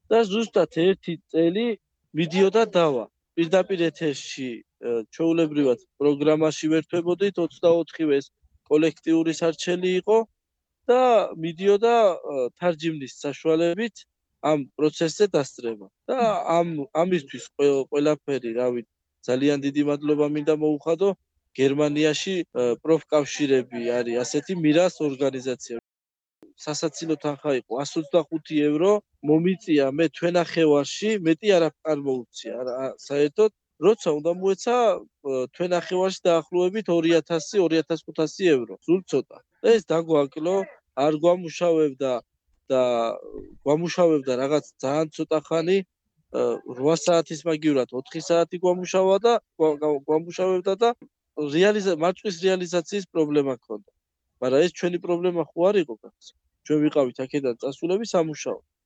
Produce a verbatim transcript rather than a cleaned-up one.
და ზუსტად ერთი წელი მიდიოდა დავა. პირდაპირ ეთერში ჩვეულებრივად პროგრამაში ვერთვებოდით, ოცდაოთხივე ეს კოლექტიური სარჩელი იყო და მიდიოდა თარჯიმნის საშუალებით ამ პროცესზე დასწრება. და ამ ამისთვის ყველაფერი, რავი, ძალიან დიდი მადლობა მინდა მოუხადო გერმანიაში პროფკავშირები არის ასეთი მირას ორგანიზაცია. სასაცილო თანხა იყო εκατს ოცდახუთი ევრო, მომიწია მე თვენახევარში, მეტი არ მოუწია. საერთოდ როცა უნდა მოეცა თვენახევარში დაახლოებით ორი ათასი ორი ათას ხუთასი ევრო. სულ ცოტა. ეს დაგვაკლო, არ გვამუშავებდა და გვამუშავებდა რაღაც ძალიან ცოტა ხანი, რვა საათის მაგივრად ოთხი საათი გვამუშავა და გვამუშავებდა და რეალიზა მარწყვის რეალიზაციის პრობლემა ჰქონდა. მაგრამ ეს ჩვენი პრობლემა ხო არ იყო კაცო. ჩვენ ვიყავით აქედან წასულები სამუშაო.